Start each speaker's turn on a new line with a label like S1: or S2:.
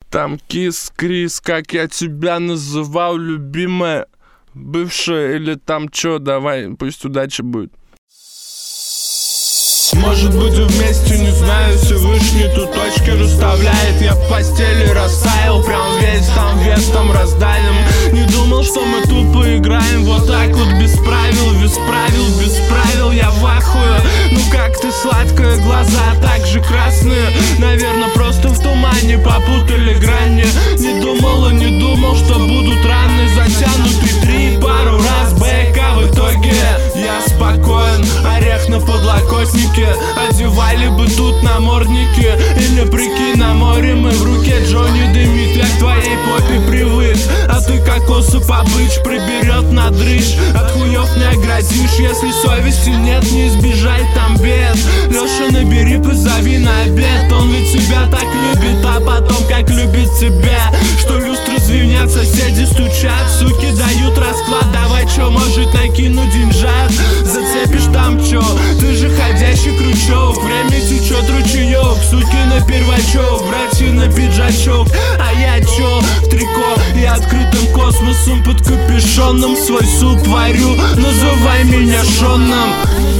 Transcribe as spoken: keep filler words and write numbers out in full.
S1: там кис, Крис, как я тебя называл, любимая, бывшая или там чё, давай, пусть удача будет. Может будем вместе, не знаю, Всевышний тут точки расставляет. Я в постели растаял, прям весь там вес там раздалим. Не думал, что мы тупо играем вот так вот без правил, без правил, без правил. Я в ахуе, ну как ты сладкая, глаза так же красные. Наверное, просто в тумане попутали грани. Не думала, не думал, что будут раны затянуты три пару раз БК. В итоге я спокоен, орех на подлокотнике. Одевали бы тут намордники. Или прикинь, на море мы в руке Джонни дымит. Я к твоей попе привык, а ты кокосу побычь приберет на дрыщ. От хуев не оградишь, если совести нет, не избежать там бед. Леша, набери, позови на обед. Он ведь тебя так любит, а потом как любит тебя. Что люстры звенят, соседи стучат, суки дают расклад. Давай чё, может накину деньжат, зацепишь там чё. Ты же ходящий крючок, время течет ручеек. Суки на первачок, братья на пиджачок. А я чё, в трико и открытым космосом под капюшоном свой суп варю. Называй меня Шоном.